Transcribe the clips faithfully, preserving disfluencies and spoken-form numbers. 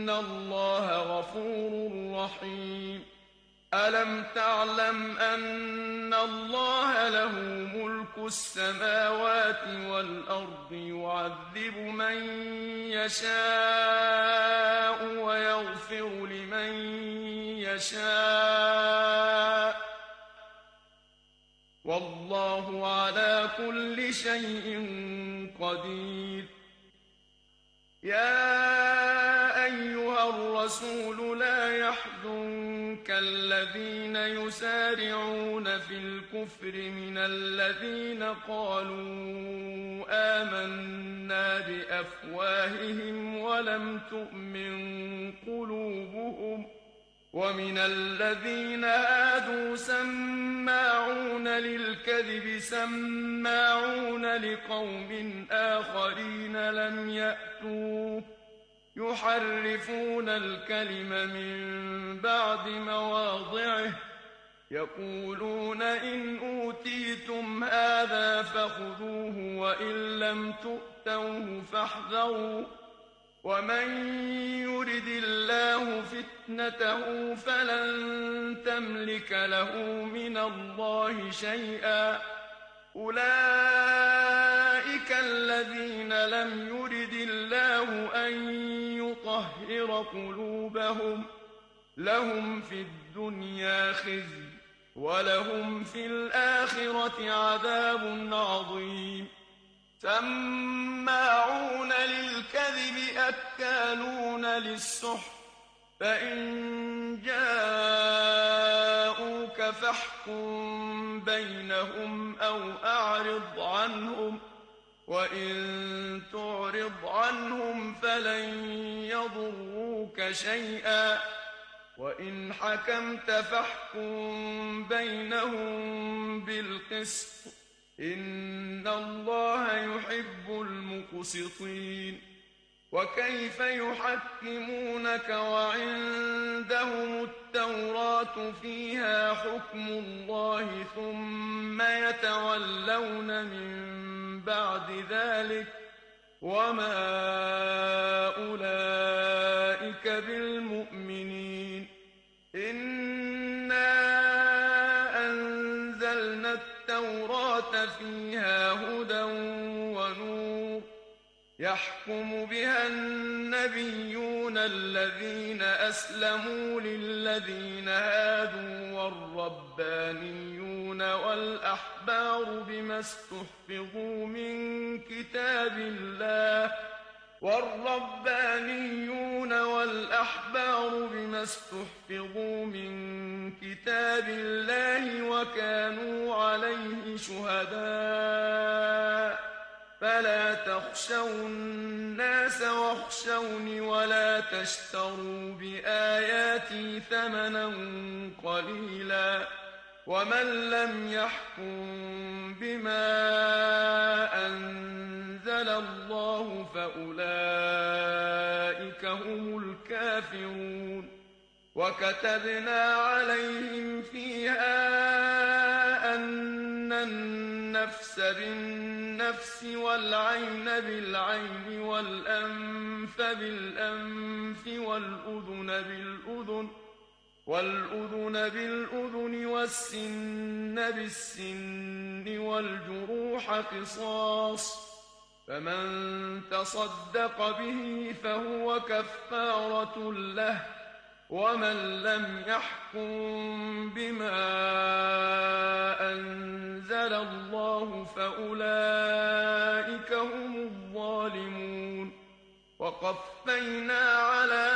إِنَّ اللَّهَ غَفُورٌ رَّحِيمٌ أَلَمْ تَعْلَمْ أَنَّ اللَّهَ لَهُ مُلْكُ السَّمَاوَاتِ وَالْأَرْضِ يُعَذِّبُ مَن يَشَاءُ وَيَغْفِرُ لِمَن يَشَاءُ ۗ وَاللَّهُ عَلَىٰ كُلِّ شَيْءٍ قَدِيرٌ يَا أَيُّهَا الرَّسُولُ لَا يَحْزُنكَ الَّذِينَ يُسَارِعُونَ فِي الْكُفْرِ مِنَ الَّذِينَ قَالُوا آمَنَّا بِأَفْوَاهِهِمْ وَلَمْ تُؤْمِن قُلُوبُهُمْ ۛ وَمِنَ الَّذِينَ هَادُوا سَمَّاعُونَ لِلْكَذِبِ سَمَّاعُونَ لِقَوْمٍ آخَرِينَ لَمْ يَأْتُوكَ ۖ يُحَرِّفُونَ الْكَلِمَ مِن بَعْدِ مَوَاضِعِهِ ۖ يَقُولُونَ إِنْ أُوتِيتُمْ هَٰذَا فَخُذُوهُ وَإِن لَّمْ تُؤْتَوْهُ فَاحْذَرُوا ۚ وَمَن يُرِدِ اللَّهُ فِتْنَتَهُ فَلَن تَمْلِكَ لَهُ مِنَ اللَّهِ شَيْئًا ۚ أُولَٰئِكَ الَّذِينَ لَمْ يُرِدِ اللَّهُ أَن يُطَهِّرَ قُلُوبَهُمْ ۚ لَهُمْ فِي الدُّنْيَا خِزْيٌ وَلَهُمْ فِي الْآخِرَةِ عَذَابٌ عَظِيمٌ سَمَّاعُونَ لِلْكَذِبِ أَكَّالُونَ لِلسُّحْتِ ۚ فَإِن جَاءُوكَ فَاحْكُم بَيْنَهُمْ أَوْ أَعْرِضْ عَنْهُمْ ۖ وَإِن تُعْرِضْ عَنْهُمْ فَلَن يَضُرُّوكَ شَيْئًا ۖ وَإِنْ حَكَمْتَ فَاحْكُم بَيْنَهُم بِالْقِسْطِ ۚ إِنَّ اللَّهَ يُحِبُّ الْمُقْسِطِينَ وَكَيْفَ يُحَكِّمُونَكَ وَعِندَهُمُ التَّوْرَاةُ فِيهَا حُكْمُ اللَّهِ ثُمَّ يَتَوَلَّوْنَ مِن بَعْدِ ذَٰلِكَ ۚ وَمَا أُولَٰئِكَ بِالْمُؤْمِنِينَ إِنَّا أَنزَلْنَا التَّوْرَاةَ فِيهَا هُدًى وَنُورٌ يَحْكُمُ بِهَا النَّبِيُّونَ الَّذِينَ أَسْلَمُوا لِلَّذِينَ هَادُوا وَالرَّبَّانِيُّونَ وَالْأَحْبَارُ بِمَا اسْتُحْفِظُوا مِن كِتَابِ اللَّهِ وَالرَّبَّانِيُّونَ وَالْأَحْبَارُ بِمَا اسْتُحْفِظُوا مِن كِتَابِ اللَّهِ وَكَانُوا عَلَيْهِ شُهَدَاءَ ۚ فَلَا تَخْشَوُا النَّاسَ وَاخْشَوْنِ وَلَا تَشْتَرُوا بِآيَاتِي ثَمَنًا قَلِيلًا ۚ وَمَن لَّمْ يَحْكُم بِمَا أَنزَلَ اللَّهُ فَأُولَٰئِكَ هُمُ الْكَافِرُونَ وَكَتَبْنَا عَلَيْهِمْ فِيهَا أَنَّ النَّفْسَ بِالنَّفْسِ وَالْعَيْنَ بِالْعَيْنِ وَالْأَنفَ بِالْأَنفِ وَالْأُذُنَ بِالْأُذُنِ وَالسِّنَّ بِالسِّنِّ وَالْجُرُوحَ قِصَاصٌ ۚ فَمَن تَصَدَّقَ بِهِ فَهُوَ كَفَّارَةٌ لَّهُ ۚ وَمَن لَّمْ يَحْكُم بِمَا أَنزَلَ اللَّهُ فَأُولَٰئِكَ هُمُ الظَّالِمُونَ وَقَفَّيْنَا عَلَىٰ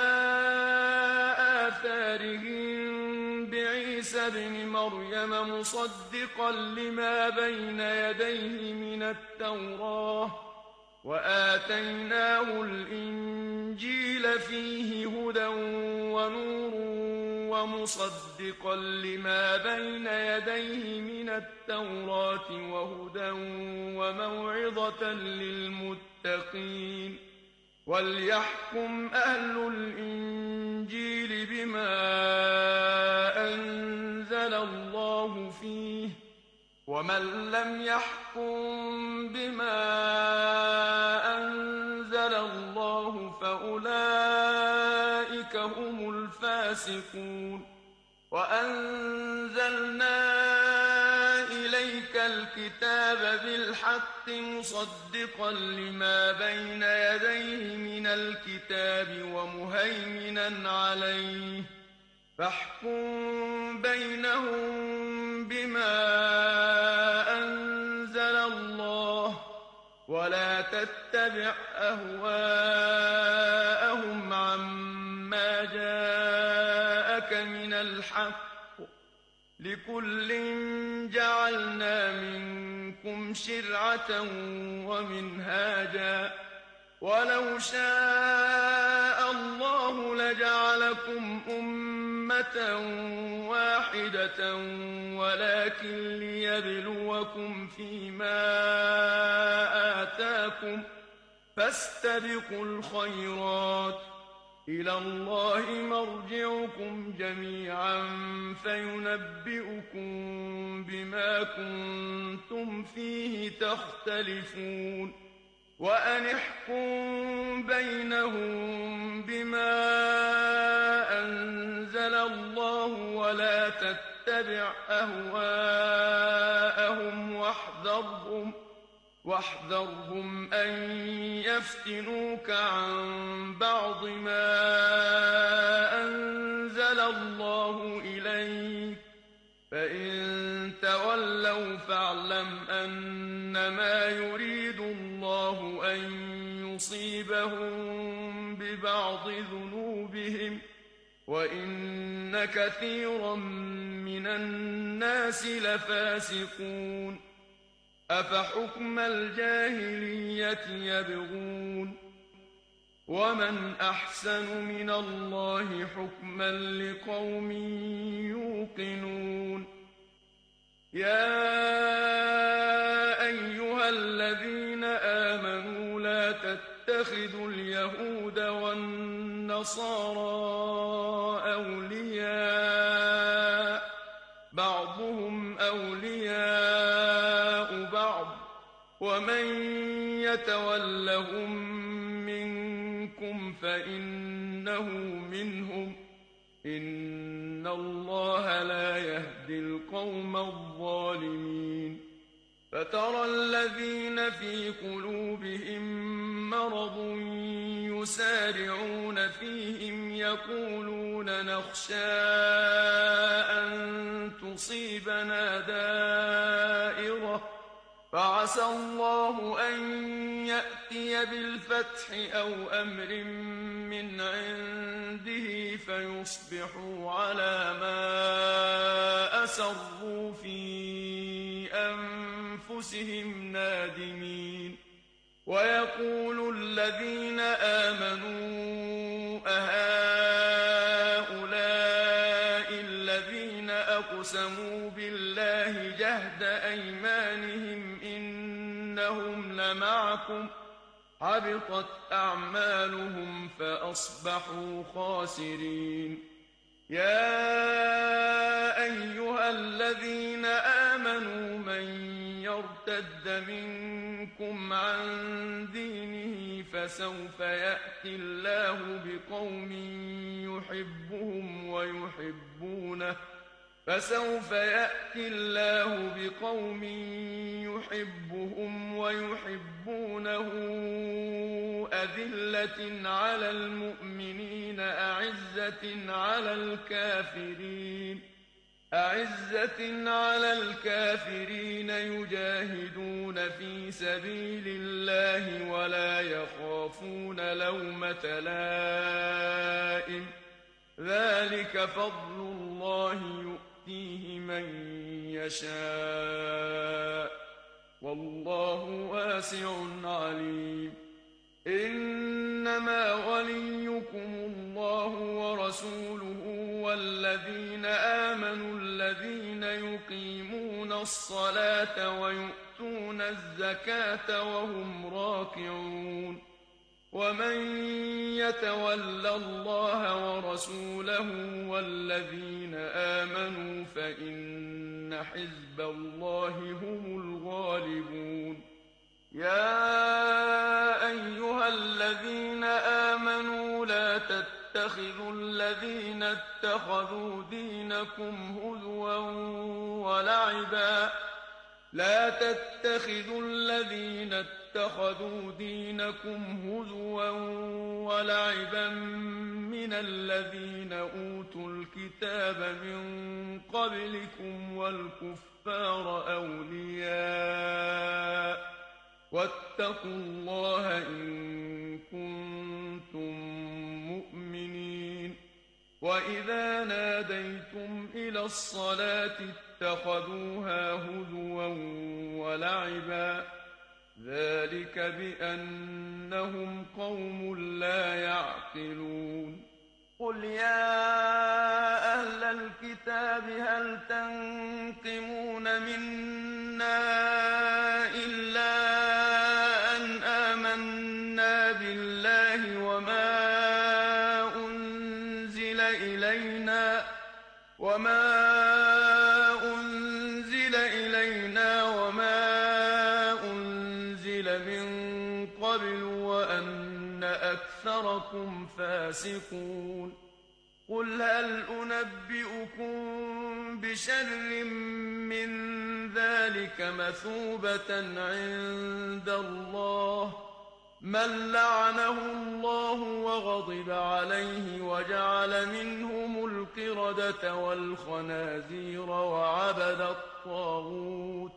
آثَارِهِم بِعِيسَى ابْنِ مَرْيَمَ مُصَدِّقًا لِّمَا بَيْنَ يَدَيْهِ مِنَ التَّوْرَاةِ ۖ وَآتَيْنَاهُ الْإِنجِيلَ فِيهِ هُدًى وَنُورٌ وَمُصَدِّقًا لِّمَا بَيْنَ يَدَيْهِ مِنَ التَّوْرَاةِ وَهُدًى وَمَوْعِظَةً لِّلْمُتَّقِينَ وَلْيَحْكُمْ أَهْلُ الْإِنجِيلِ بِمَا أَنزَلَ اللَّهُ فِيهِ ۚ وَمَن لَّمْ يَحْكُم بِمَا أَنزَلَ اللَّهُ فَأُولَٰئِكَ وهم الفاسقون وأنزلنا إليك الكتاب بالحق مصدقا لما بين يديه من الكتاب ومهيمنا عليه فاحكم بينهم بما أنزل الله ولا تتبع أهواءهم عما جاءك من الحق لكل جعلنا منكم شرعة ومنهاجا ولو شاء الله لجعلكم أمة واحدة ولكن ليبلوكم فيما آتاكم فاستبقوا الخيرات إلى الله مرجعكم جميعا فينبئكم بما كنتم فيه تختلفون وأن احكم بينهم بما أنزل الله ولا تتبع أهواءهم واحذرهم واحذرهم أن يفتنوك عن بعض ما أنزل الله إليك فإن تولوا فاعلم أنما يريد الله أن يصيبهم ببعض ذنوبهم وإن كثيرا من الناس لفاسقون أفحكم الجاهلية يبغون ومن أحسن من الله حكما لقوم يوقنون يا أيها الذين آمنوا لا تتخذوا اليهود والنصارى أولياء بعضهم أولياء بعض ومن يتولهم منكم فإنه منهم إن الله لا يهدي القوم الظالمين فترى الذين في قلوبهم مرض يسارعون فيهم يقولون نخشى أن تصيبنا دائرة فعسى الله أن يأتي بالفتح أو أمر من عنده فيصبحوا على ما أسروا في أنفسهم نادمين ويقول الذين آمنوا أهؤلاء الذين أقسموا بالله جهد أيمانهم إنهم لمعكم حبطت أعمالهم فأصبحوا خاسرين يا أيها الذين آمنوا من يرتد منكم عن دينه فسوف يأتي الله بقوم يحبهم ويحبونه فسوف يأتي الله بقوم يحبهم ويحبونه أذلة على المؤمنين أعزة على الكافرين أعزة على الكافرين يجاهدون في سبيل الله ولا يخافون لومة لائم ذلك فضل الله يؤتيه من يشاء والله واسع عليم إنما وليكم الله ورسوله والذين آمنوا الذين يقيمون الصلاة ويؤتون الزكاة وهم راكعون ومن يتول الله ورسوله والذين آمنوا فإن حزب الله هم الغالبون يا أيها الذين آمنوا لا تتبعوا تتخذوا الذين اتخذوا دينكم هزوا ولعبا لا تتخذوا الذين اتخذوا دينكم هزوا ولعبا من الذين أوتوا الكتاب من قبلكم والكفار أولياء واتقوا الله إن كنتم مؤمنين. وإذا ناديتم إلى الصلاة اتخذوها هزوا ولعبا ذلك بأنهم قوم لا يعقلون. قل يا أهل الكتاب هل تنقمون منا إلا أن آمنا بالله وما أنزل إلينا وما أنزل إلينا وما أنزل من قبل وأن أكثركم فاسقون. قل هل أنبئكم بشر من ذلك مثوبة عند الله من لعنه الله وغضب عليه وجعل منهم القردة والخنازير وعبد الطاغوت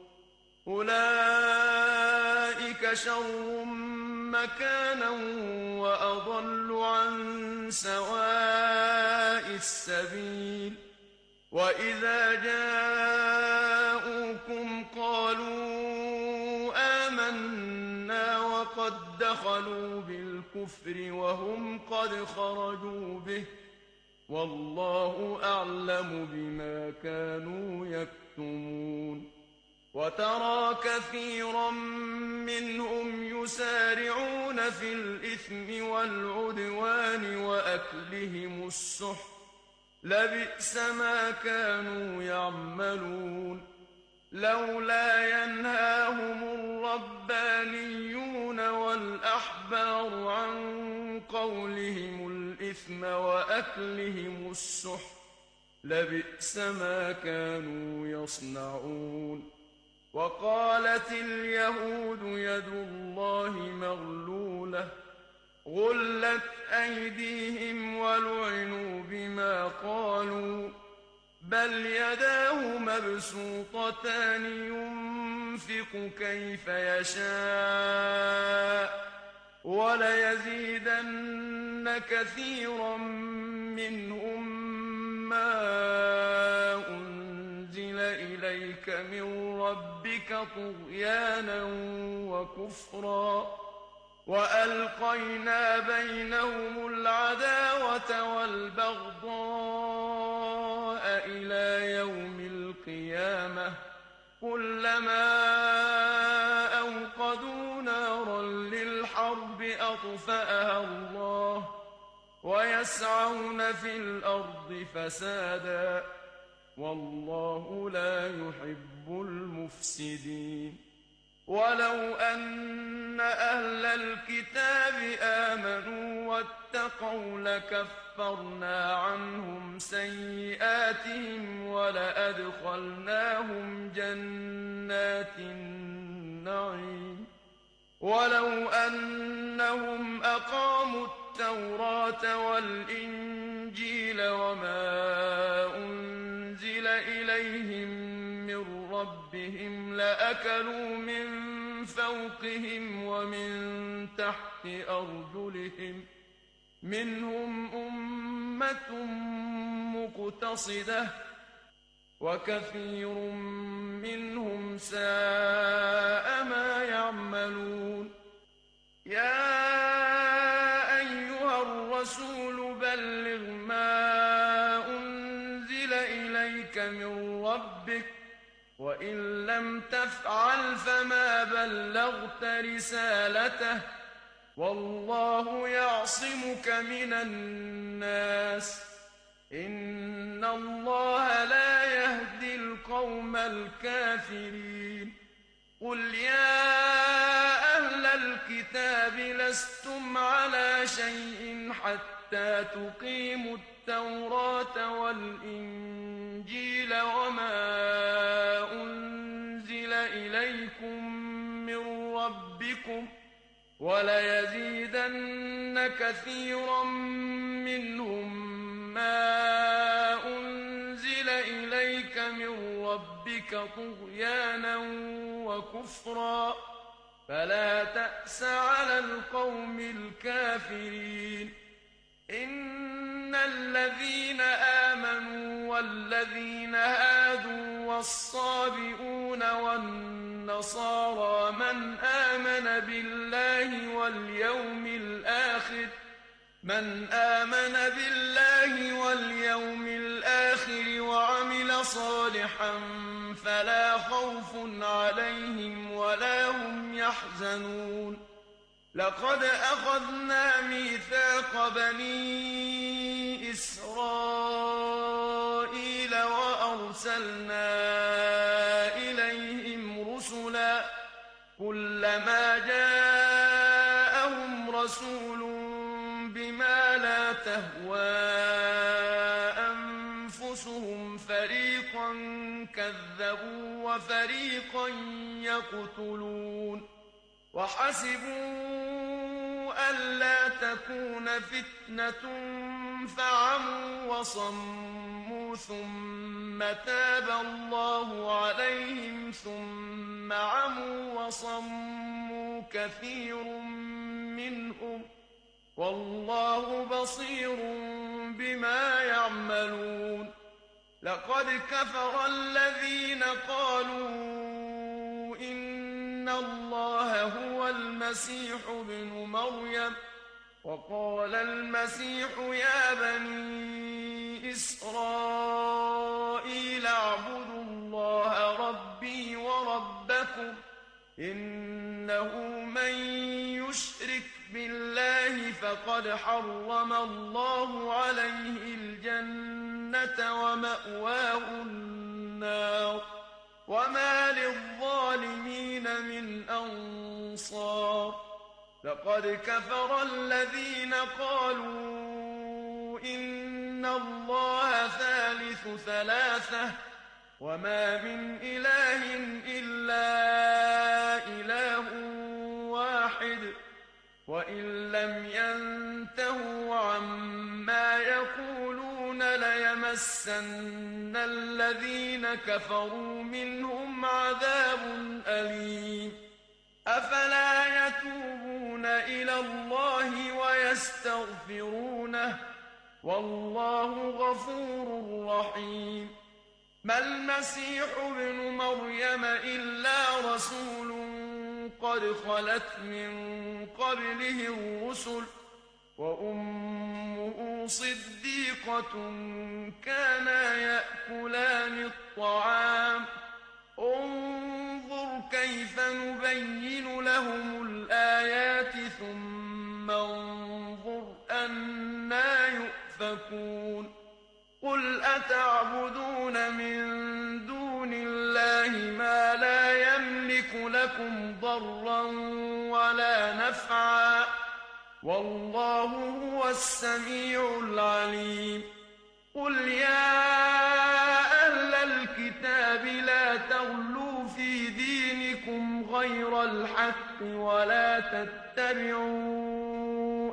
أولئك شر مكانا وأضل عن سواء السبيل. وإذا جاءوكم قالوا آمنا وقد دخلوا بالكفر وهم قد خرجوا به والله أعلم بما كانوا يكتمون. وترى كثيرا منهم يسارعون في الإثم والعدوان وأكلهم السحت لبئس ما كانوا يعملون. لولا ينهاهم الربانيون والأحبار عن قولهم الإثم وأكلهم السحت لبئس ما كانوا يصنعون. وقالت اليهود يد الله مغلولة غلت أيديهم ولعنوا بما قالوا بل يداه مبسوطتان ينفق كيف يشاء وليزيدن كثيرا منهم ما أنزل إليك من ربك طغيانا وكفرا وألقينا بينهم العداوة والبغضاء إلى يوم القيامة كلما أوقدوا نارا للحرب أطفأها الله ويسعون في الأرض فسادا والله لا يحب المفسدين. ولو أن أهل الكتاب آمنوا واتقوا لكفرنا عنهم سيئاتهم ولأدخلناهم جنات النعيم. ولو أنهم أقاموا التوراة والإنجيل وما أنزل إليهم من ربهم لأكلوا من فوقهم ومن تحت أرجلهم منهم أمة مقتصدة وكثير منهم ساء ما يعملون. يا أيها الرسول بلغ ما أنزل إليك من ربك وإن لم تفعل فما بلغت رسالته والله يعصمك من الناس إن الله لا يهدي القوم الكافرين. قل يا أهل الكتاب لستم على شيء حتى حتى تقيموا التوراة والإنجيل وما أنزل إليكم من ربكم وليزيدن كثيرا منهم ما أنزل إليك من ربك طغيانا وكفرا فلا تأس على القوم الكافرين. إن الذين آمنوا والذين هادوا والصابئون والنصارى من آمن بالله واليوم الآخر من آمن بالله واليوم الآخر وعمل صالحا فلا خوف عليهم ولا هم يحزنون. لقد أخذنا ميثاق بني إسرائيل وأرسلنا إليهم رسلا كلما جاءهم رسول بما لا تهوى أنفسهم فريقا كذبوا وفريقا يقتلون. وحسبوا ألا تكون فتنة فعموا وصموا ثم تاب الله عليهم ثم عموا وصموا كثير منهم والله بصير بما يعملون. لقد كفر الذين قالوا إن الله هو المسيح ابن مريم وقال المسيح يا بني إسرائيل اعبدوا الله ربي وربكم إنه من يشرك بالله فقد حرم الله عليه الجنة ومأواه النار وما للظالمين من أنصار. لقد كفر الذين قالوا إن الله ثالث ثلاثة وما من إله إلا إله واحد وإن لم ينتهوا عما يقولون ليمسن الذين كفروا منهم عذاب أليم. أفلا يتوبون إلى الله ويستغفرونه والله غفور رحيم. ما المسيح ابن مريم إلا رسول قد خلت من قبله الرسل وأمه صديقة كانا يأكلان الطعام انظر كيف نبين لهم الآيات ثم انظر أنى يؤفكون. قل أتعبدون من دون الله ما لا يملك لكم ضرا ولا نفعا والله هو السميع العليم. قل يا أهل الكتاب لا تغلوا في دينكم غير الحق ولا تتبعوا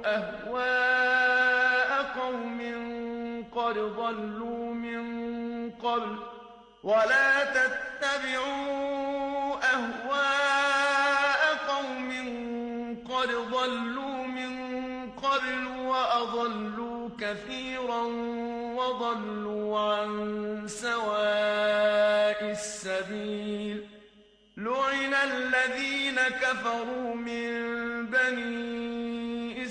أهواء قوم قد ضلوا من قبل ولا تتبعوا أهواء قوم قد ضلوا من قبل وأضلوا كثيرا وضلوا عن سواء السبيل. لعن الذين كفروا من بني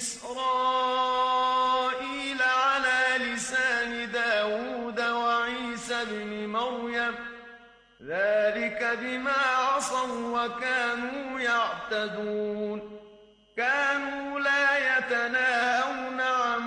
إسرائيل على لسان داود وعيسى بن مريم ذلك بما عصوا وكانوا يعتدون. كانوا لا يتناهون عن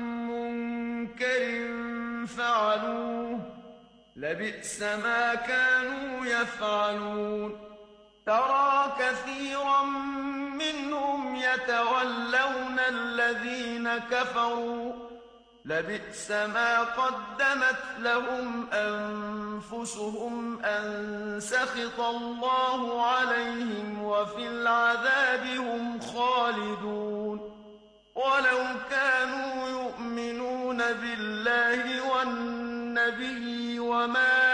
منكر فعلوه لبئس ما كانوا يفعلون. ترى كثيرا منهم يتولون الذين كفروا لبئس ما قدمت لهم أنفسهم أن سخط الله عليهم وفي العذاب هم خالدون ولو كانوا يؤمنون بالله والنبي وما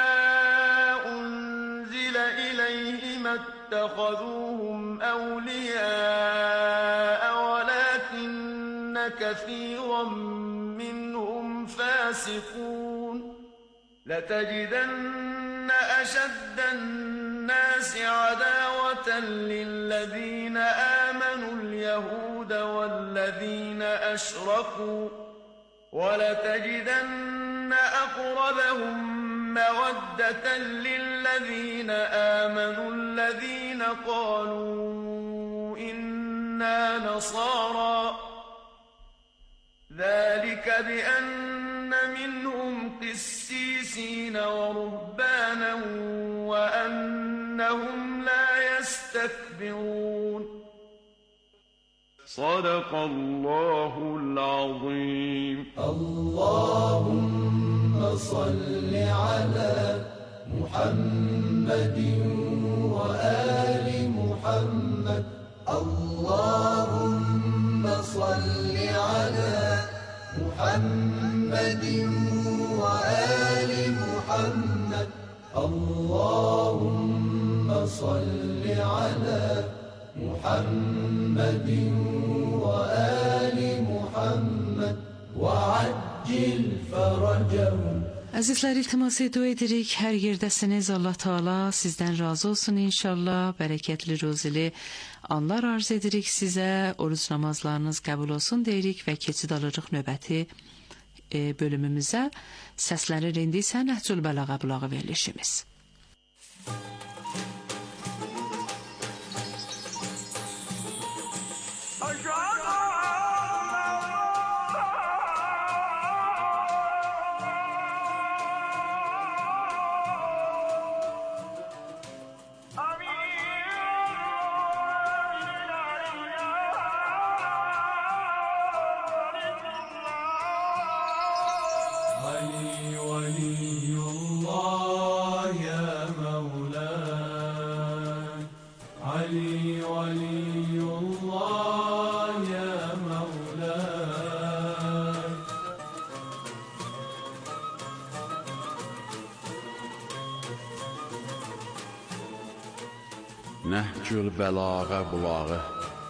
أنزل إليه ما اتخذوهم أولياء ولكن كثيرا منهم فاسقون لتجدن أشد الناس عداوة للذين آمنوا اليهود والذين أشركوا ولتجدن أقربهم مودة للذين آمنوا الذين قالوا إنا نصارى ذلك بأن منهم قسيسين ورهبانا وأنهم لا يستكبرون صدق الله العظيم. اللهم صل على محمد وآل محمد. اللهم صل على محمد وآل محمد. اللهم صل على محمد وآل محمد وعجل فرجهم. Əzizlər, iltimas edirik, hər yerdəsiniz. Allah Taala sizdən razı olsun inşallah. Bərəkətli, ruzili anlar arz edirik sizə. Oruç namazlarınız qəbul olsun deyirik və keçid alırıq növbəti e, bölümümüzə. Səslənir indi isə Nəhcül Bəlağa bulağı verilişimiz. Nəhcül Bəlağa bulağı.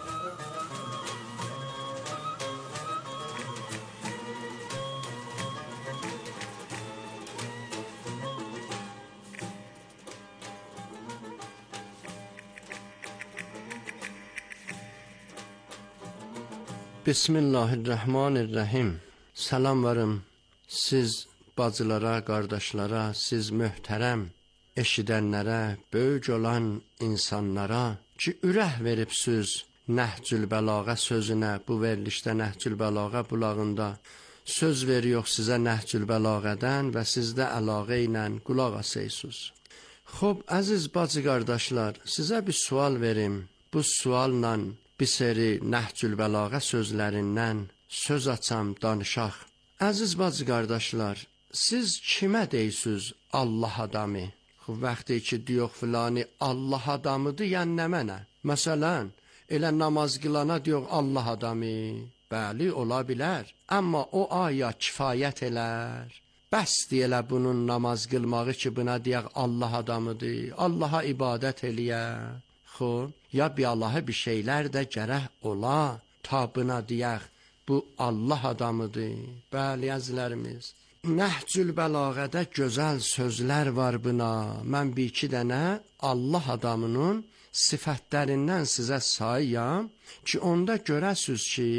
Bismillahirrahmanirrahim. Salam varım siz bacılara, qardaşlara, siz möhtərəm eşidənlərə, böyük olan insanlara ki, ürək veribsüz Nəhcül Bəlağa sözünə, bu verilişdə Nəhcül Bəlağa bulağında söz veriyor sizə Nəhcül Bəlağədən və sizdə əlaqə ilə qulaq asıysınız. Xob, əziz bacı qardaşlar, sizə bir sual verim. Bu sualla bir seri Nəhcül Bəlağa sözlərindən söz açam, danışaq. Əziz bacı qardaşlar, siz kimə deyirsiniz Allah adamı? Vaxtı ki, diyox filani Allah adamıdır, yəni nə mənə? Məsələn, elə namaz qılana diyox Allah adamı. Bəli, ola bilər. Amma o aya kifayət elər. Bəsdir elə bunun namaz qılmağı ki, buna deyək Allah adamıdır. Allaha ibadət eləyə. Xub, ya bir Allah'a bir şeylər də gərək ola. Ta buna deyək, bu Allah adamıdır. Bəli, əzlərimiz. Nəhcül Bəlağədə gözəl sözlər var buna. Mən bir iki dənə Allah adamının sifətlərindən sizə sayıyam ki, onda görəsiz ki,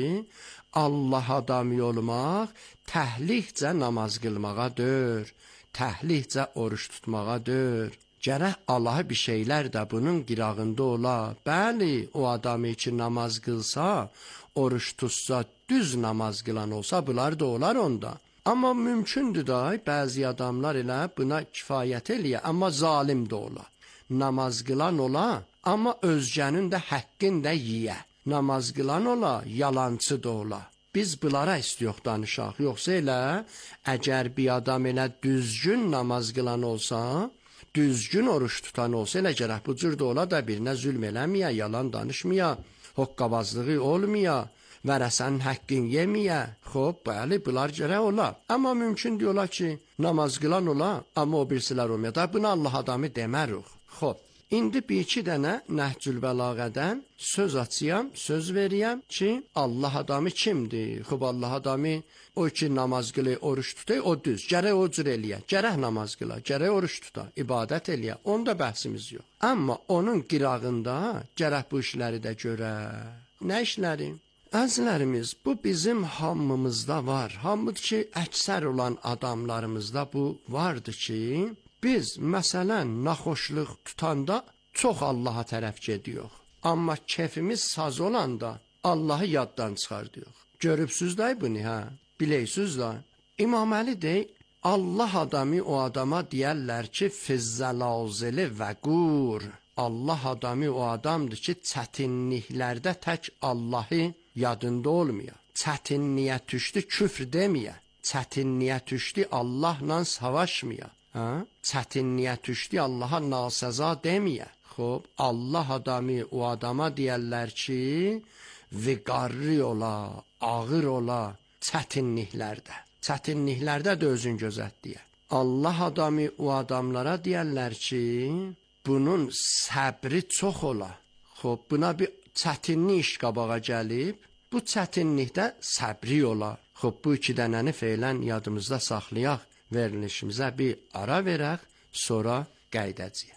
Allah adamı olmaq təhlikcə namaz qılmağa dör, təhlikcə oruç tutmağa dör. Gərək Allah'a bir şeylər də bunun qirağında ola. Bəli, o adamı ki, namaz qılsa, oruç tutsa, düz namaz qılan olsa, bunlar da olar onda. Amma mümkündür da, bəzi adamlar elə buna kifayət eləyə, amma zalim də ola. Namaz qılan ola, amma özgənin də həqqin də yiyə. Namaz qılan ola, yalancı da ola. biz bunlara istiyox danışaq. Yoxsa elə, əgər bir adam elə düzgün namaz qılan olsa, düzgün oruç tutan olsa, elə gərək bu cür də ola da birinə zülm eləməyə, yalan danışmaya, hoqqabazlığı olmaya, vərəsənin həqqin yeməyə. Xob, bəli, bunlar gərək ola. Amma mümkün diyorlar ki, namaz qılan ola, amma o birisilər olmaya. Da bunu Allah adamı demərik. Xob, indi bir iki dənə Nəhcül Bəlağədən söz açıyam, söz veriyəm ki, Allah adamı kimdir? Xob, Allah adamı o ki namaz qılı, oruç tutay, o düz. Gərək o cür eləyə, gərək namaz qıla, gərək oruç tuta, ibadət eləyə. Onda bəhsimiz yox. Amma onun qırağında gərək bu işləri də görə. Nə işləri? Əzizlərimiz, bu bizim hamımızda var. Hamıdır ki, əksər olan adamlarımızda bu vardır ki, biz məsələn naxoşluq tutanda çox Allaha tərəf gediyoruz. Amma kefimiz saz olanda Allahı yaddan çıxardıq. Görübsüz də bunu, hə? Biləysüz də. İmam Əli deyir, Allah adamı o adama deyərlər ki, fizzəlazili və qur. Allah adamı o adamdır ki, çətinliklərdə tək Allahı yadında olmuyor. Çətinliyə düşdü, küfr deməyə. Çətinliyə düşdü, Allahla savaşmaya. Ha? Çətinliyə düşdü, Allaha nasəza deməyə. Xob, Allah adamı o adama deyərlər ki, viqarri ola, ağır ola, çətinliklərdə. Çətinliklərdə də özün gözət deyə. Allah adamı o adamlara deyərlər ki, bunun səbri çox ola. Xob, buna bir çətinlik iş qabağa gəlib, bu çətinlikdə səbri ola. Xob, bu iki dənəni feylən yadımızda saxlayaq, verilişimizə bir ara verək, sonra qaydacağıq.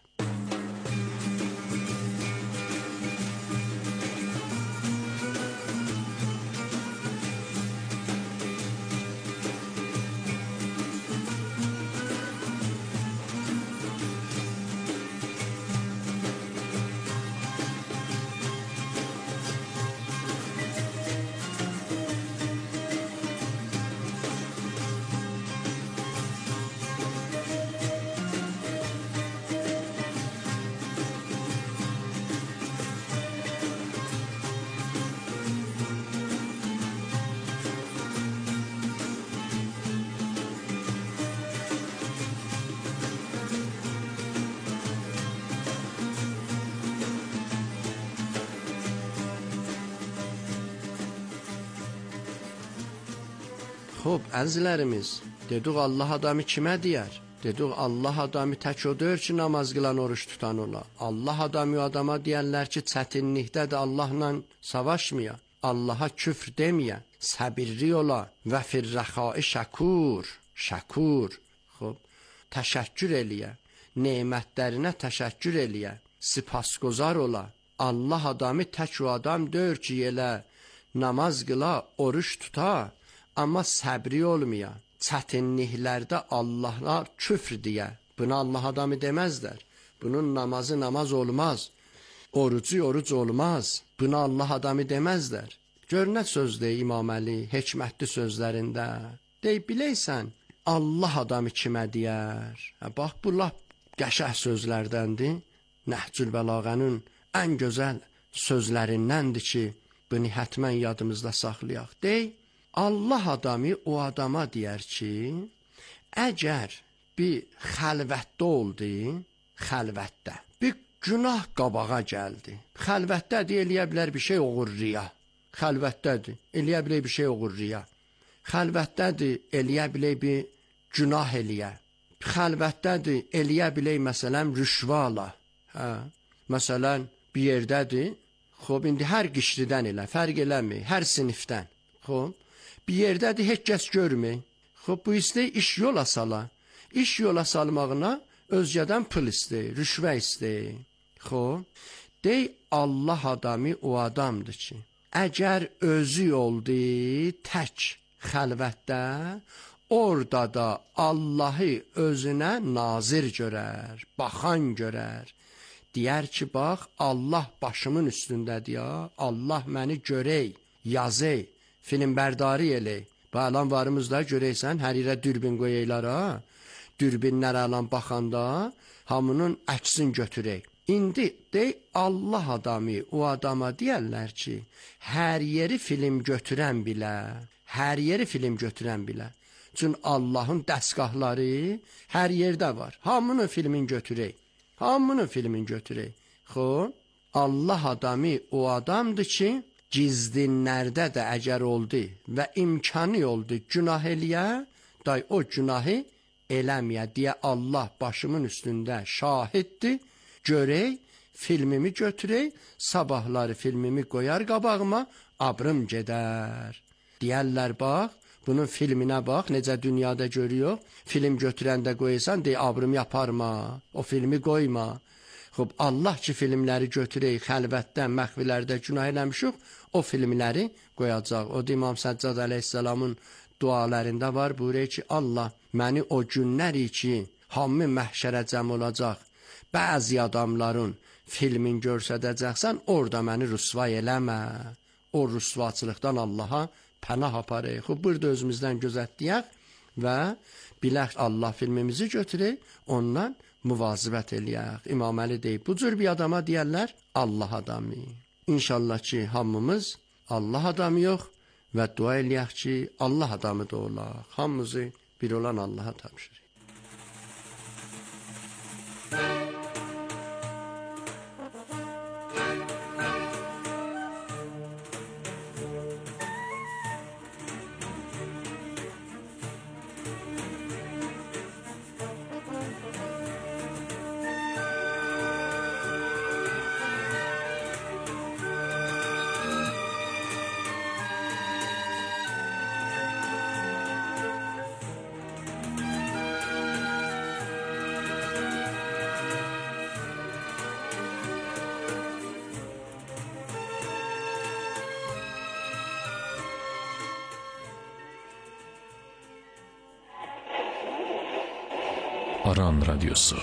Xob, əzizlərimiz, dedik Allah adamı kimə deyər? Dedik Allah adamı tək o deyir ki, namaz qılan, oruç tutan ola. Allah adamı o adama deyərlər ki, çətinlikdə də Allahla savaşmaya, Allaha küfr deməyə, səbirli ola və firrəxai şəkur, şəkur. Xob, təşəkkür eləyə, nemətlərinə təşəkkür eləyə, sipasgozar ola. Allah adamı tək o adam deyir ki, elə namaz qıla, oruç tuta, amma səbri olmaya, çətinliklərdə Allah'a küfr deyə. Buna Allah adamı deməzlər. Bunun namazı namaz olmaz, orucu oruc olmaz. Buna Allah adamı deməzlər. Gör nə söz deyir İmam Əli hikmətli sözlərində. Deyib, biləysən, Allah adamı kimə deyər? Hə, bax, bu lap qəşəng sözlərdəndir. Nəhcül Bəlağənin ən gözəl sözlərindəndir ki, bunu hətmən yadımızda saxlayaq. Deyib, Allah adamı o adama deyər ki, əgər bir xəlvətdə oldu, xəlvətdə, bir günah qabağa gəldi. Xəlvətdədir, eləyə bilər bir şey oğurluya. Xəlvətdədir, eləyə bilər bir şey oğurluya. Xəlvətdədir, eləyə bilər bir günah eləyə. Xəlvətdədir, eləyə bilər məsələn rüşvala. Hə? Məsələn, bir yerdədir, xob, indi hər qişlidən elə, fərq eləmir, hər sinifdən. Xob, bir yerdədir, heç kəs görmür. Xob, bu istəyir iş yola sala. İş yola salmağına özgədən pul istəyir, rüşvə istəyir. Xob, dey Allah adamı o adamdır ki, əgər özü oldu tək xəlvətdə, orada da Allahı özünə nazir görər, baxan görər. Deyər ki, bax, Allah başımın üstündədir ya, Allah məni görək, yazək. Film bərdari elək. Bəlan varımızda görəksən, hər yerə dürbün qoyaylar ha. Dürbinlər əlan baxanda hamının əksin götürək. İndi de Allah adamı o adama deyərlər ki, hər yeri film götürən bilə, hər yeri film götürən bilə. Çünki Allahın dəstgahları hər yerdə var. Hamının filmin götürək. Hamının filmin götürək. Xoş, Allah adamı o adamdır ki, gizlinlərdə də əgər oldu və imkanı oldu günah eləyə, day o günahı eləməyə deyə Allah başımın üstündə şahiddir. Görək, filmimi götürək, sabahları filmimi qoyar qabağıma, abrım gedər. Deyərlər, bax, bunun filminə bax, necə dünyada görüyor. Film götürəndə qoysan, dey, abrım yaparma, o filmi qoyma. Xub, Allah ki, filmləri götürək, xəlvətdən, məxvilərdə günah eləmişik, o filmləri qoyacaq. O da İmam Səccad əleyhissalamın dualarında var, buyuruyor ki, Allah, məni o günləri ki, hamı məhşərə cəm olacaq, bəzi adamların filmin görsədəcəksən, orada məni rüsva eləmə. O rüsvaçılıqdan Allaha pənah aparıq. Xub, burada özümüzdən gözətləyək və bilək Allah filmimizi götürək, ondan muvazibət eləyək. İmam Əli deyib, bu cür bir adama deyərlər, Allah adamı. İnşallah ki, hamımız Allah adamı yox və dua eləyək ki, Allah adamı da olaq. Hamımızı bir olan Allaha tapşırıq. Aran Radyosu.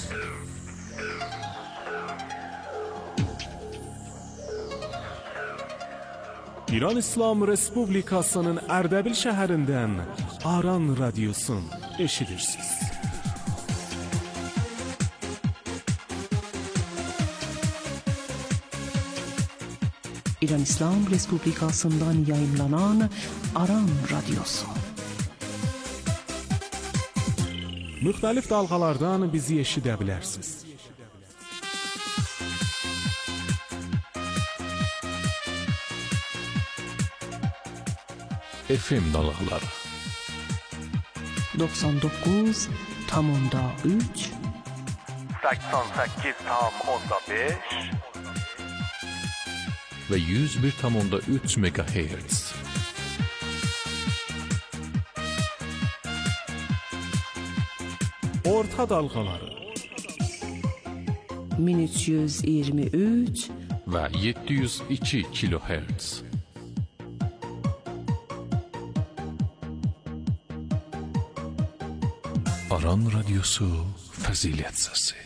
İran İslam Respublikasının Ərdəbil şəhərindən Aran Radyosun eşidirsiniz. İran İslam Respublikasından yayımlanan Aran Radyosu. Müxtəlif dalğalardan bizi eşidə bilərsiniz. F M dalğaları doksan doqquz tam onda üç səksən səkkiz tam onda beş və yüz bir tam onda üç megahertz. Orta dalğaları min üç yüz iyirmi üç və yeddi yüz iki kilohertz. Aran Radyosu Fəzilət Səsi.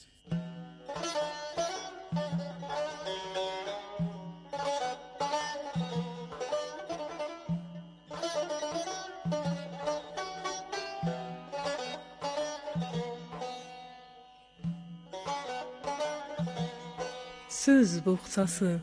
Söz boğçası.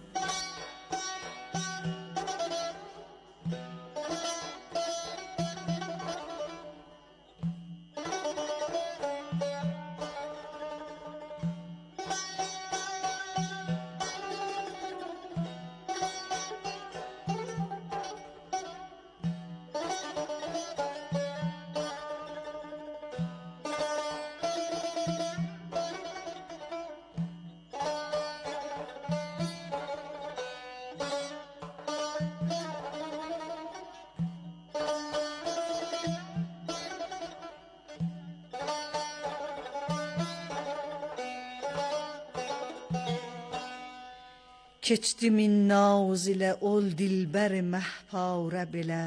Keçdi min naz ilə ol dilbər məhpara belə.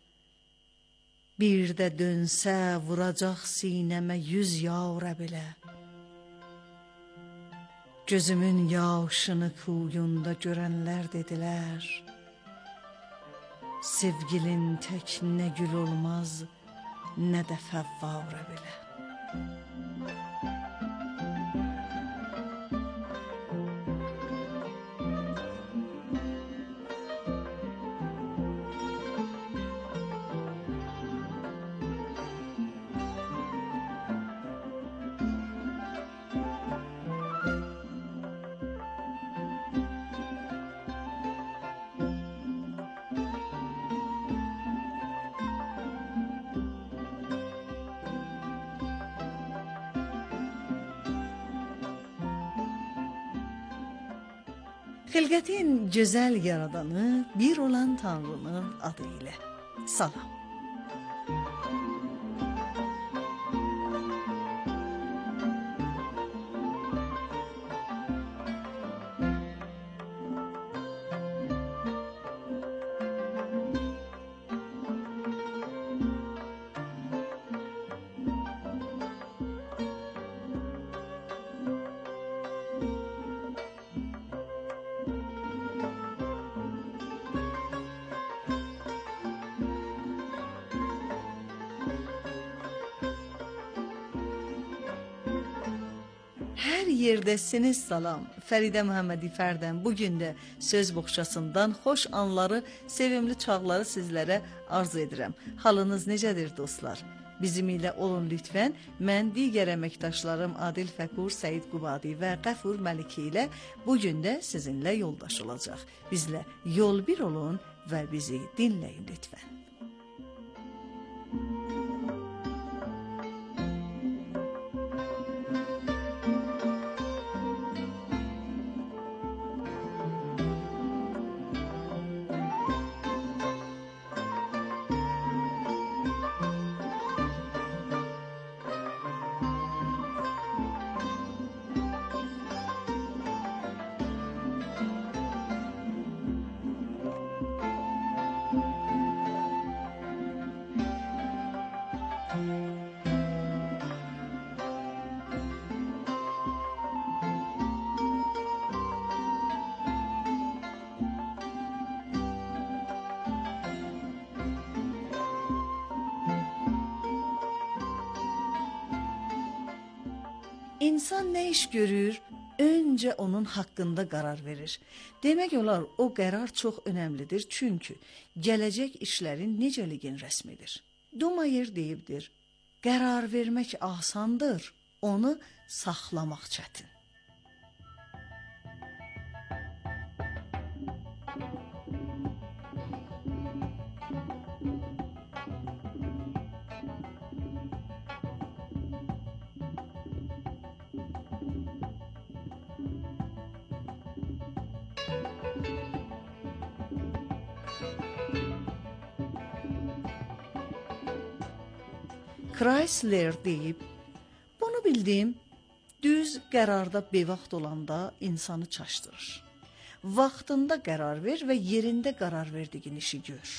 Bir də dönsə vuracaq sinəmə yüz yara belə. Gözümün yaşını kuyunda görənlər dedilər. Sevgilin tək nə gül olmaz, nə də fəvvara belə. Xilqətin gözəl yaradanı, bir olan Tanrının adı ilə. Salam. Hər yerdəsiniz salam. Fəridə Məhəmmədi Fərdəm bugün də söz boğçasından xoş anları, sevimli çağları sizlərə arzu edirəm. Halınız necədir dostlar? Bizim ilə olun lütfən. Mən digər əməkdaşlarım Adil Fəqur, Səid Qubadi və Qəfur Məliki ilə bugün də sizinlə yoldaş olacaq. Bizlə yol bir olun və bizi dinləyin lütfən. İnsan nə iş görür, öncə onun haqqında qərar verir. Demək olar, o qərar çox önəmlidir, çünki gələcək işlərin necəliyin rəsmidir. Dumayer deyibdir, qərar vermək asandır, onu saxlamaq çətin. Chrysler deyib, bunu bildim, düz qərarda bevaxt olanda insanı çaşdırır. Vaxtında qərar ver və yerində qərar verdiyin işi gör.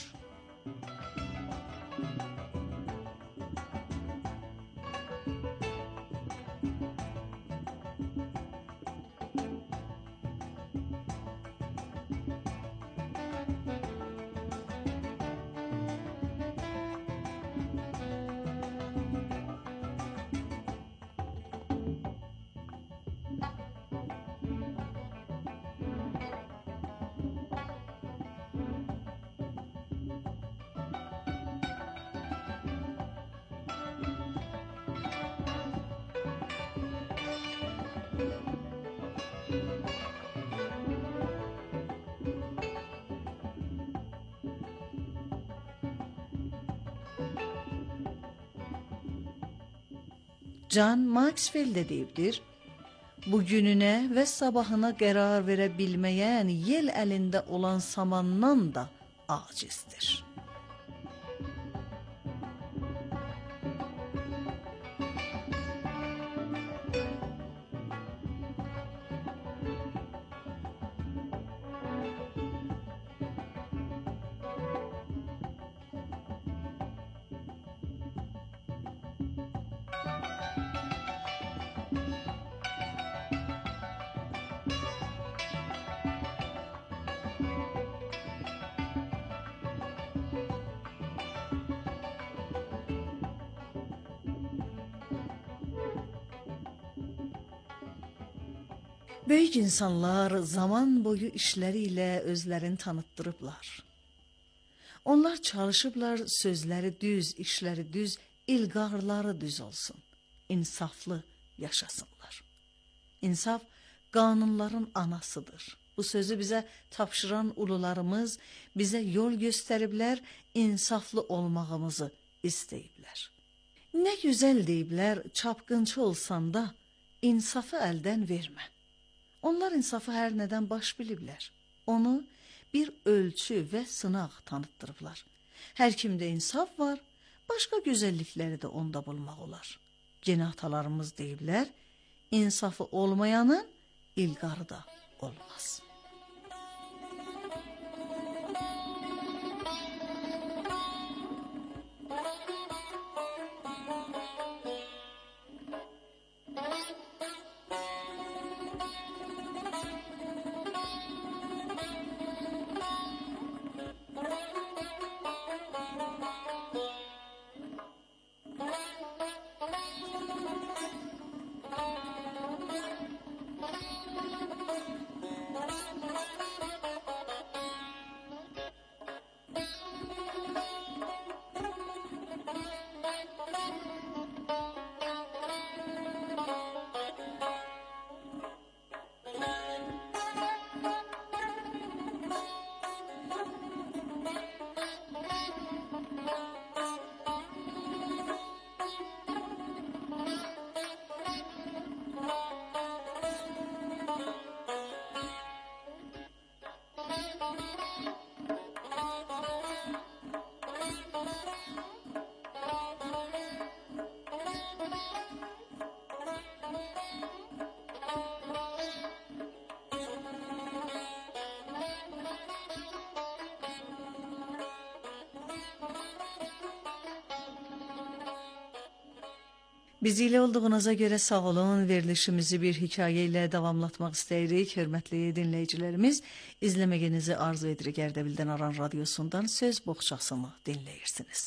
John Maxwell də deyibdir, bugününə və sabahına qərar verə bilməyən yel əlində olan samandan da acizdir. Böyük insanlar zaman boyu işləri ilə özlərini tanıtdırıblar. Onlar çalışıblar sözləri düz, işləri düz, ilqarları düz olsun. İnsaflı yaşasınlar. İnsaf qanunların anasıdır. Bu sözü bizə tapşıran ulularımız bizə yol göstəriblər, insaflı olmağımızı istəyiblər. Nə gözəl deyiblər, çapqınçı olsan da insafı əldən vermə. Onlar insafı hər nədən baş biliblər. Onu bir ölçü və sınaq tanıtdırıblar. Hər kimdə insaf var, başqa gözəllikləri də onda bulmaq olar. Gene atalarımız deyiblər, insafı olmayanın ilqarı da olmaz. Bizi ilə olduğunuza görə sağ olun. Verilişimizi bir hikayə ilə davamlatmaq istəyirik. Hörmətli dinləyicilərimiz, izləməyinizi arzu edirik. Ərdəbildən Aran Radiosundan söz boğçasını dinləyirsiniz.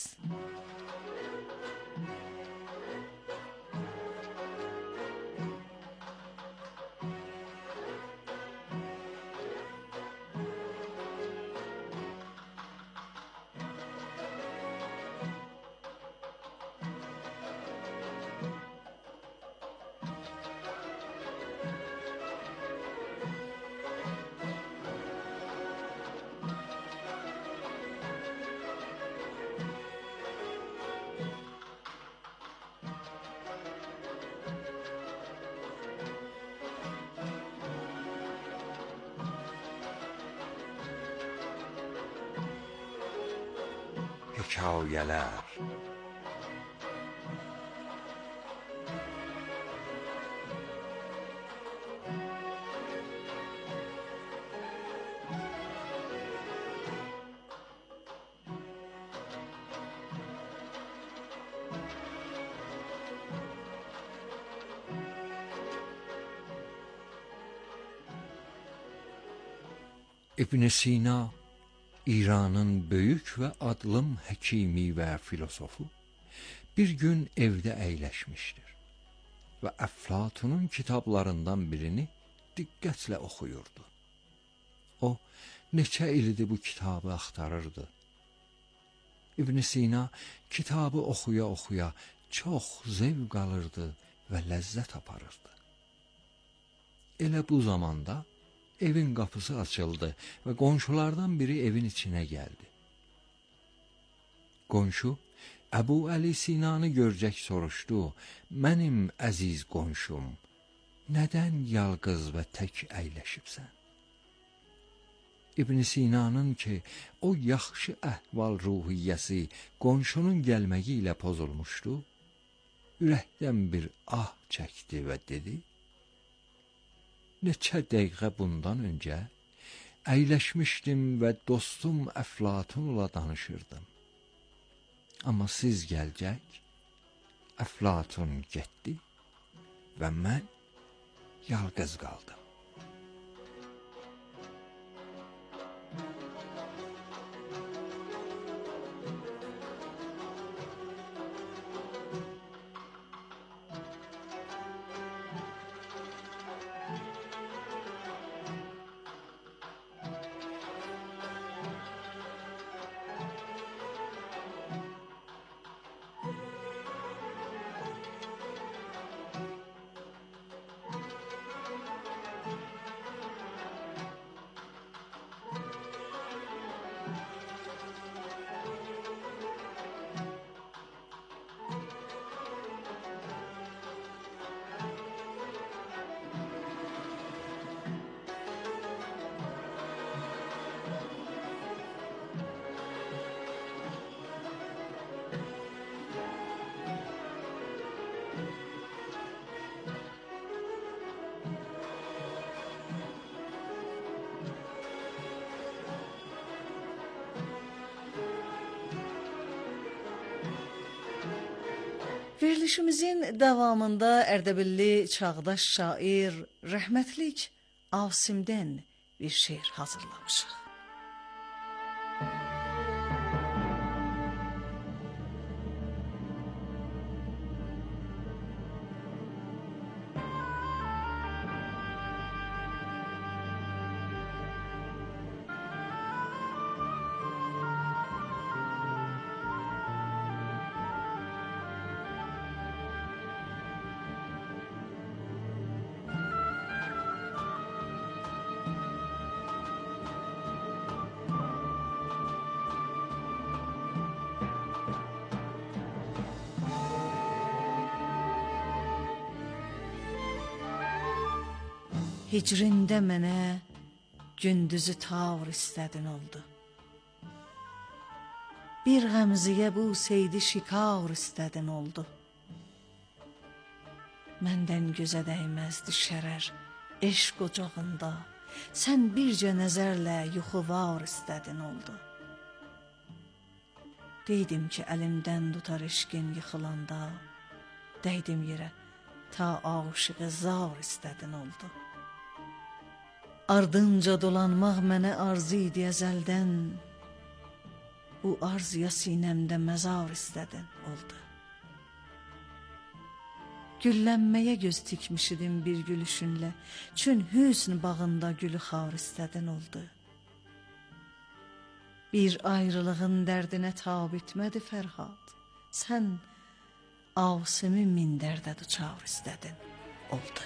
Hekayələr. İbn Sina İranın böyük ve adlım həkimi ve filosofu bir gün evde əyləşmişdir ve Əflatunun kitablarından birini diqqətlə oxuyurdu. O, neçə ildir bu kitabı axtarırdı. İbn Sina kitabı oxuya-oxuya çox zevq alırdı və ləzzət aparırdı. Elə bu zamanda evin qapısı açıldı ve qonşulardan biri evin içine geldi. Qonşu, Əbu Əli Sinanı görcək soruşdu. Mənim əziz qonşum, nədən yalqız və tək əyləşibsən? İbn Sinanın ki, o yaxşı əhval ruhiyyəsi qonşunun gəlməyi ilə pozulmuşdu, ürəkdən bir ah çəkdi və dedi, neçə dəqiqə bundan öncə əyləşmişdim və dostum Əflatunla danışırdım. Amma siz gəlcək, Əflatun getdi və mən yalqız qaldım. Verilişimizin davamında Ərdəbilli çağdaş şair rəhmətlik Asimdən bir şeir hazırlamışıq. Hicrində mənə gündüzü tavr istədin oldu. Bir qəmziyə bu seydi şikar istədin oldu. Məndən gözə dəyməzdi şərər eşq ocağında, sən bircə nəzərlə yuxuvar istədin oldu. Deydim ki, əlimdən tutar eşqin yıxılanda, dəydim yerə ta aşıqı zar istədin oldu. Ardınca dolanmaq mənə arzu idi əzəldən, bu arzuya sinəmdə məzar istədin oldu. Güllənməyə göz tikmiş idim bir gülüşünlə, çün hüsn bağında gülü xar istədin oldu. Bir ayrılığın dərdinə tab etmədi Fərhad, sən Asimi min dərdə duçar istədin oldu.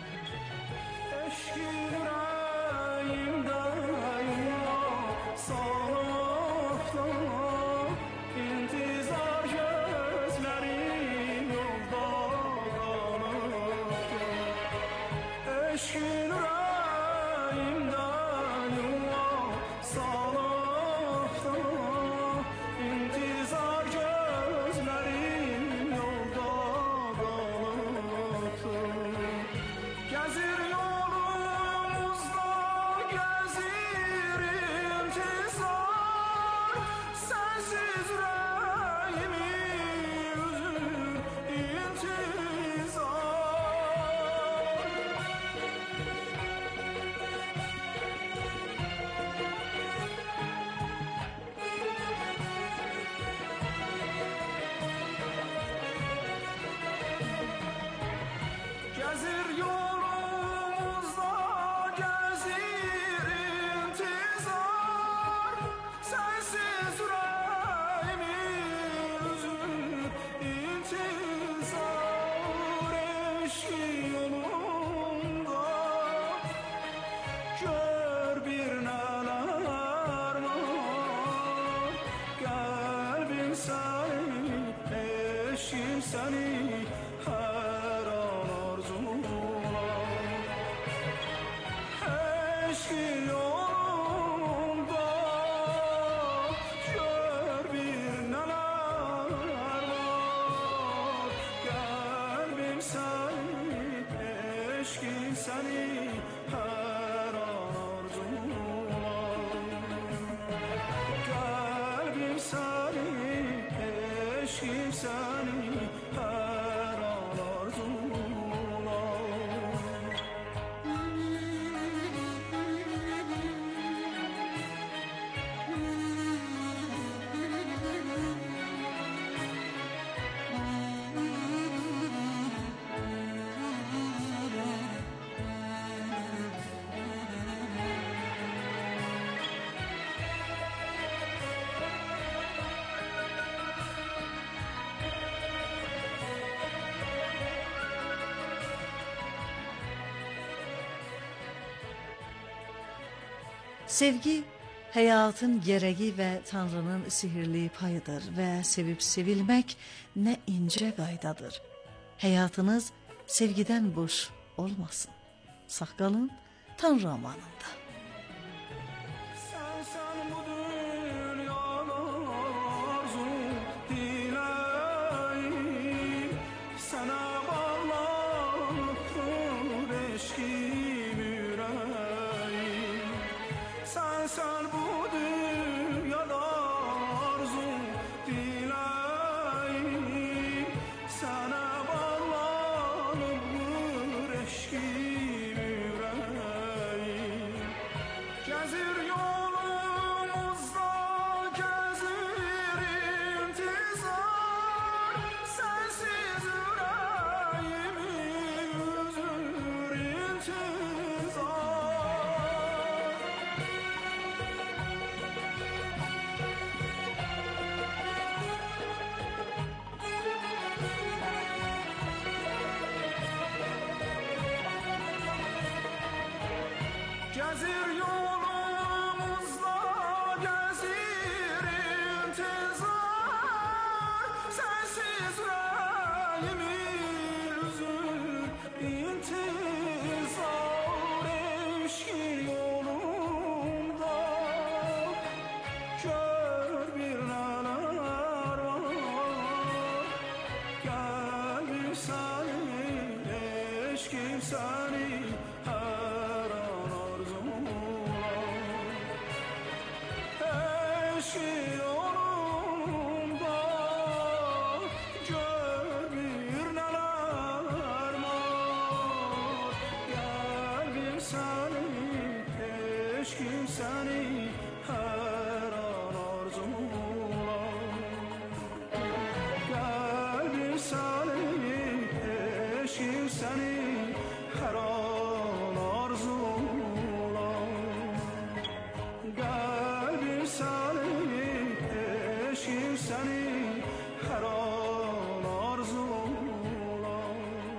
Sevgi həyatın gərəyi və Tanrının sihirli payıdır və sevib sevilmək nə incə qaydadır. Həyatınız sevgidən boş olmasın. Sağ qalın, Tanrı amanında. Sen sen bu dünyada arzu dileyim, sana seni her an arzular. Eşki yolunda gör bir neler var. Gel bir seni, eşkim seni her an arzular. Gel bir seni, eşkim seni her an arzular. Gel bir seni, eşkim seni her an arzular.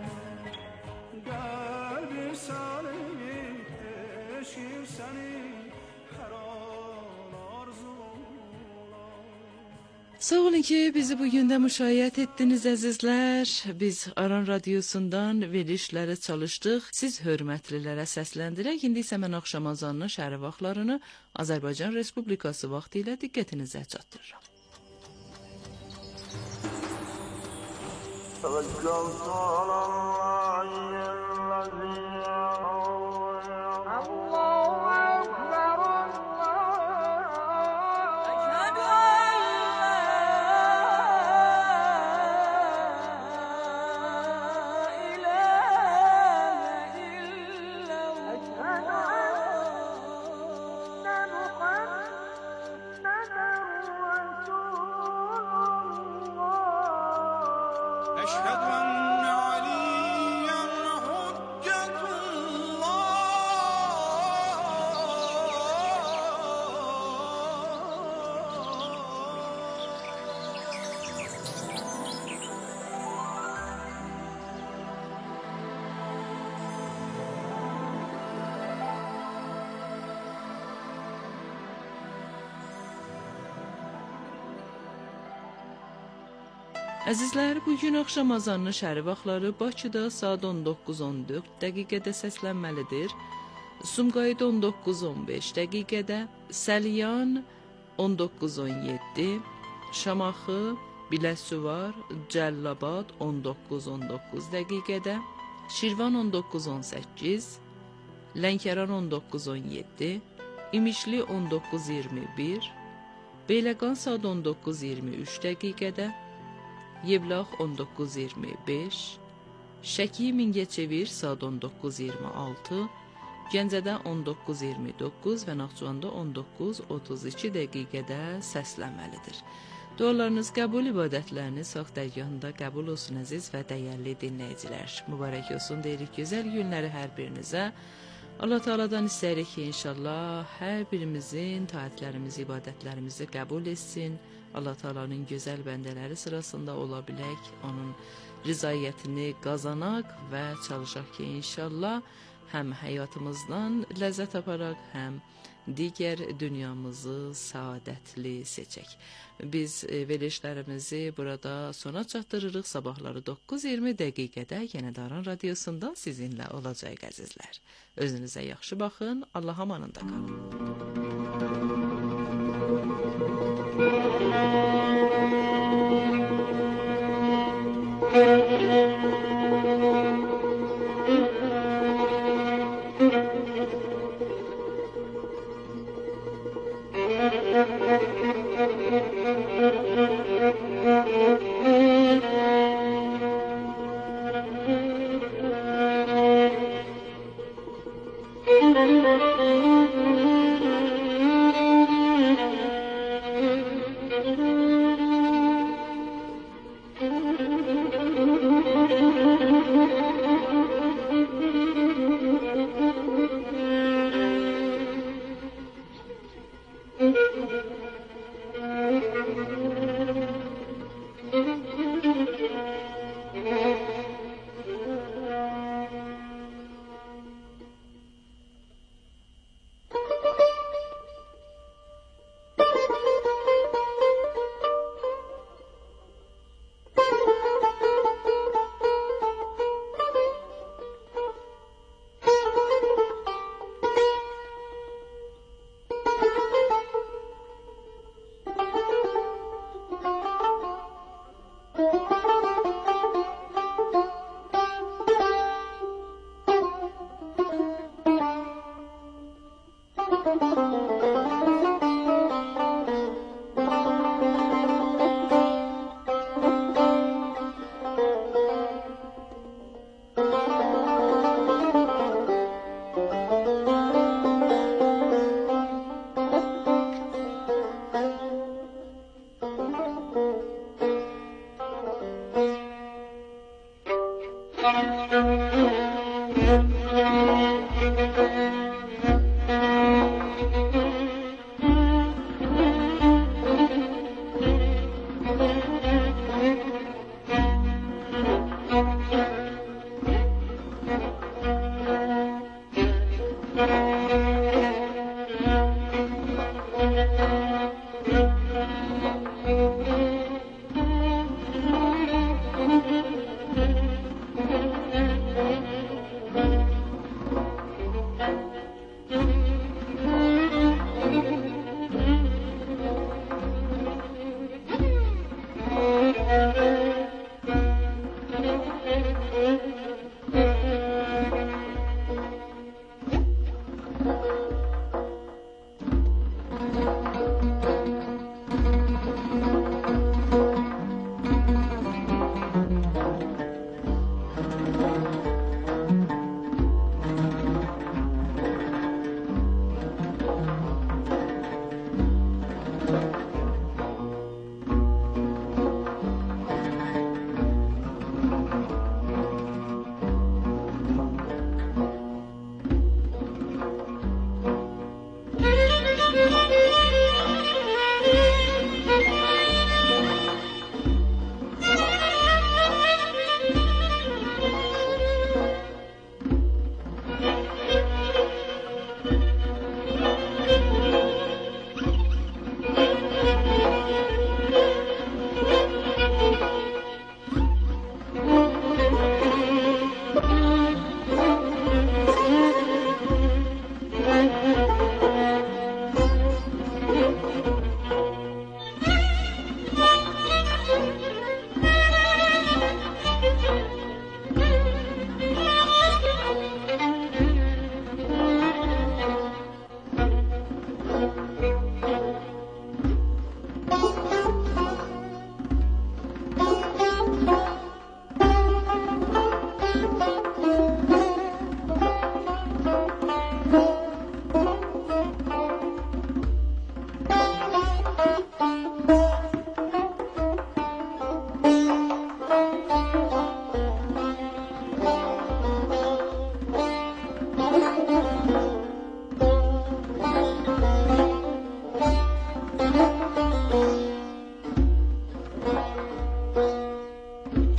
Gel bir seni, eşkim seni her an arzular. Sağ olun ki bizi bugün de müşahit ettiniz əzizlər. Biz Aran Radyosundan verilişlərə çalışdıq. Siz hörmətlilərə səsləndirək. İndi isə mən axşam azanının şəhəri vaxtlarını Azərbaycan Respublikası vaxtı ilə diqqətinizə çatdırıram. توكلت على الله الذي الله أكبر الله أشهد أن لا إله إلا الله أشهد أن محمدا رسول الله أشهد أن عليا حجة Əzizlər, bugün axşam azanının şəhəri vaxtları Bakıda saat on doqquz on dörd dəqiqədə səslənməlidir. Sumqayıt on doqquz on beş dəqiqədə, Səlyan on doqquz on yeddi, Şamaxı, Biləsuvar, Cəllabad on doqquz on doqquz dəqiqədə, Şirvan on doqquz on səkkiz, Lənkəran on doqquz on yeddi, İmişli on doqquz iyirmi bir, Beyləqan saat on doqquz iyirmi üç dəqiqədə, Yevlax on doqquz iyirmi beş, Şəki Mingəçevir saat on doqquz iyirmi altı, Gəncədə on doqquz iyirmi doqquz və Naxçıvanda on doqquz otuz iki dəqiqədə səslənməlidir. Dualarınız qəbul, ibadətləriniz sağ dərgahında qəbul olsun əziz və dəyərli dinləyicilər. Mübarək olsun deyirik gözəl günləri hər birinizə. Allah Teala'dan istəyirik ki, inşallah hər birimizin taatlərimizi, ibadətlərimizi qəbul etsin. Allah Teala'nın gözəl bəndələri sırasında ola bilək, onun rızayətini qazanaq və çalışaq ki, inşallah həm həyatımızdan ləzzət aparaq, həm digər dünyamızı saadətli seçək. Biz verilişlərimizi burada sona çatdırırıq. Sabahları doqquz iyirmi dəqiqədə yenə də Aran Radyosu'nda sizinlə olacaq əzizlər. Özünüzə yaxşı baxın, Allah amanında qalın. Thank you.